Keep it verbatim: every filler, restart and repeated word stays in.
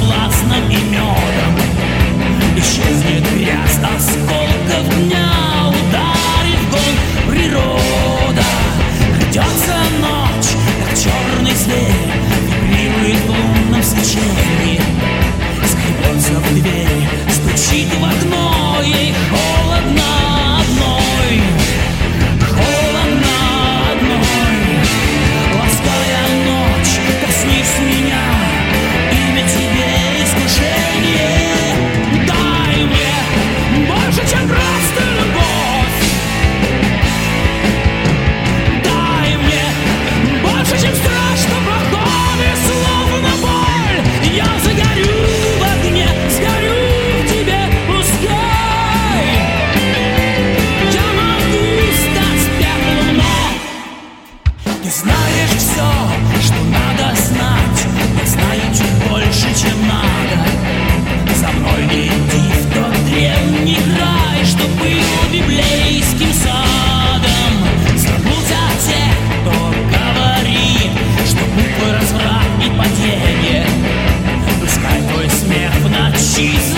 соблазном и медом. Исчезнет грязь осколков дня, ударит гон природа. Грядется ночь, как черный зверь, вибрирует в лунном свечении. Скребется в дверь, стучит в окно, ей холодно одной. Холодно одной. Лаская ночь, коснись меня, имя тебе искушение. Дай мне больше, чем просто любовь. Дай мне больше, чем страх, что проходит словно боль. Я загорю в огне, сгорю в тебе, пускай. Я могу стать пеплом, но ты знаешь все, что надо знать. Я знаю чуть больше, чем надо. За мной иди в тот древний край, что был библейским садом. Забудься тех, кто говорит, что буквы разврат и падение. Пускай твой смех в ночи